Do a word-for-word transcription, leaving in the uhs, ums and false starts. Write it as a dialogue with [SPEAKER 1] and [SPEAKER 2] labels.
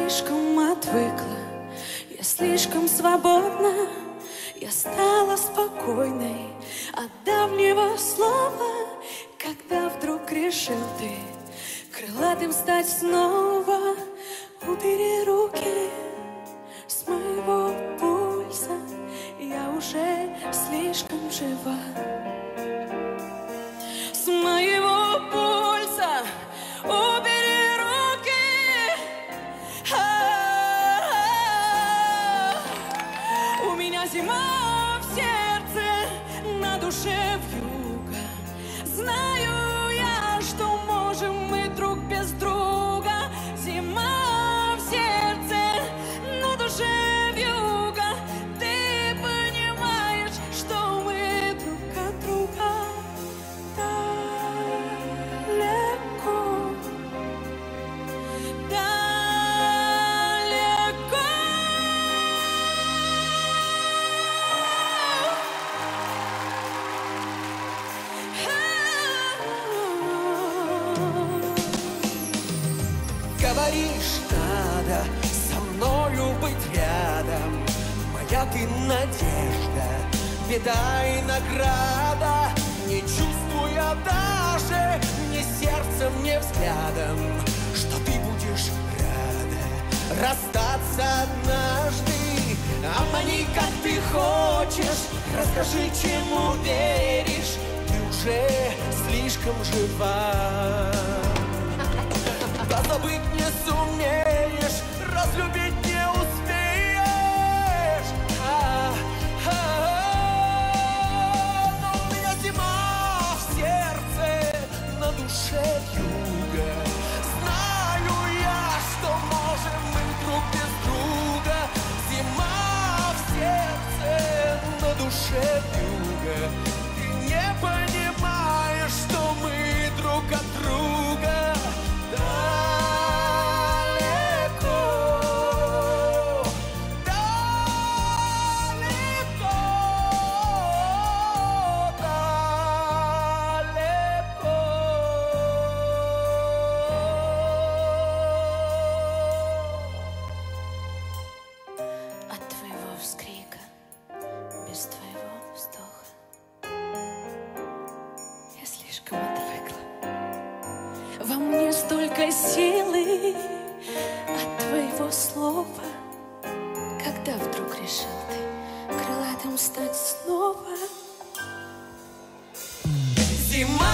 [SPEAKER 1] слишком отвыкла, я слишком свободна, я стала спокойной от давнего слова, когда вдруг решил ты крылатым стать снова. Убери руки с моего пульса, я уже слишком жива. С моего пульса убери руки. А-а-а. У меня зима в сердце, на душе вьюга. Знаю я, что можем мы друг без друга. Зима в сердце, на душе вьюга. Ты понимаешь, что мы друг от друга далеко, далеко.
[SPEAKER 2] Говоришь, надо со мною быть рядом. Моя ты надежда, беда и награда. Не чувствуя даже ни сердцем, ни взглядом, что ты будешь рада расстаться однажды. Обмани, как ты хочешь, расскажи, чему веришь. Ты уже слишком жива. Позабыть не сумеешь, разлюбить не успеешь. А-а-а. Но у меня зима в сердце, на душе вьюга. Знаю я, что можем мы друг без друга. Зима в сердце, на душе вьюга. Ты не понимаешь, что мы друг от друга далеко, далеко, далеко.
[SPEAKER 1] От твоего вскрика, без твоего вздоха, я слишком отвыкла. Во мне столько силы от твоего слова, когда вдруг решил ты крылатым стать снова.
[SPEAKER 2] Зима